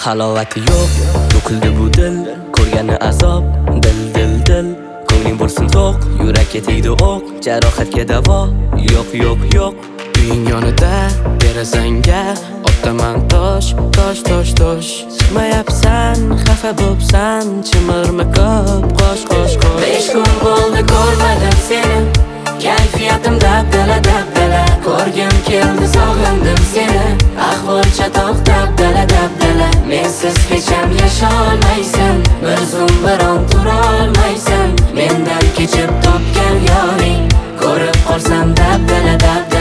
Halovati yo'q, to'kildi bu dil, ko'rgani azob, dil. Ko'ngling bo'lsin to'q, yurakka tegdi o'q, jarohatga davo yo'q. Uying yonida, derazangga otaman tosh. Chiqmayapsan, xafa bo'psan, chimirma ko'p, qo'sh. 5 kun bo'ldi ko'rmadim seni, kayfiyatim dabdala. Ko'rgim keldi, sog'indim seni, ahvol chatoq dabdala. Mensiz hech ham yasholmaysan, bir zum biron turolmaysan. Mendan kechib topgan yoring, ko'rib qolsam dabdala.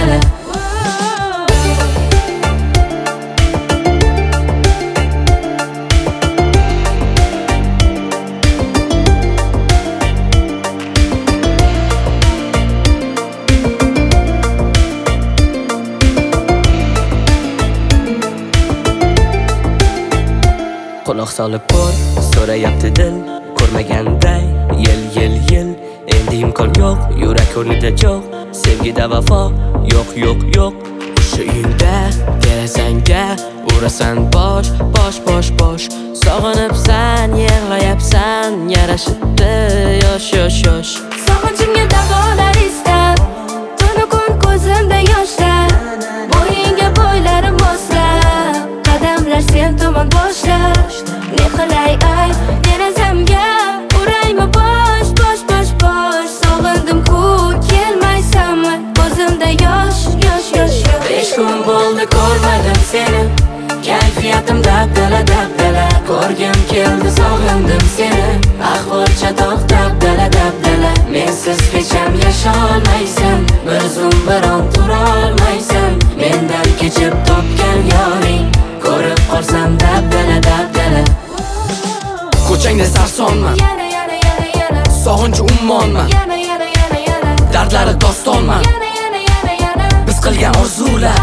Quloq solib ko'r, so'rayapti dil, ko'rmaganday yil. Endi imkon yo'q, yurak o'rnida jo'q, sevgida vafo yo'q. O'sha uyingda, derazangga urasan bosh. Sog'inibsan, yig'layapsan, yarashibdi yosh. Sog'inchimga davolar istab, tunu kun ko'zimda yoshlar, bo'yinga bo'ylarim moslab, qadamlar sen tomon boshlab. Ne qilay ay, derazamga uraymi bosh. Sog'indim-ku, kelmaysanmi, ko'zimda yosh. 5 kun bo'ldi ko'rmadim seni, kayfiyatim dabdala. Ko'rgim keldi, sog'indim seni, ahvol chatoq dabdala. Mensiz hech ham yasholmaysan, bir zum biron turolmaysan. Mendan kechib topgan yoring, ko'rib qolsam dabdala. Ko'changda sarsonman, sog'inchi ummonman, dardlari dostonman. Biz qilgan orzular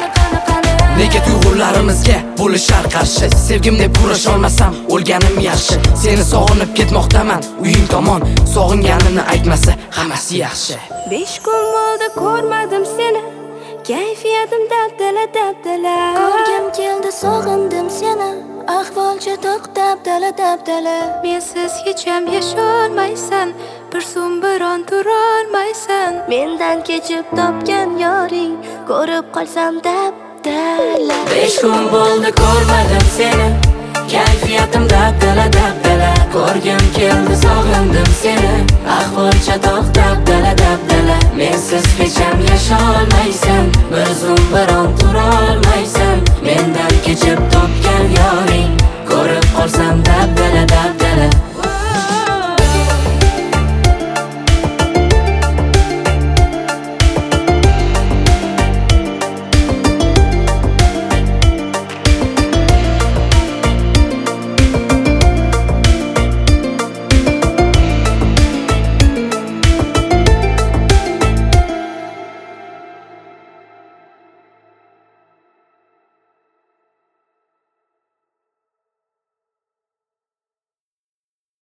nega tuyg'ularimizga bo'lishar qarshi? Sevgim deb kurasholmasam, o'lganim yaxshi. Seni sog'inib ketmoqdaman, uying tomon, sog'inganini aytmasa hammasi yaxshi. 5 kun bo'ldi ko'rmadim seni, kayfiyatim dabdala. Ko'rgim keldi, sog'indim seni, ahvol chatoq dabdala. Mensiz hech ham yasholmaysan, bir zum biron turolmaysan. Mendan kechib topgan yoring, ko'rib qolsam dabdala. 5 kun bo'ldi ko'rmadim seni, kayfiyatim dabdala. Ko'rgim keldi, sog'indim seni, ahvol chatoq dabdala. Mensiz hech ham yasholmaysan, bir zum biron turolmaysan.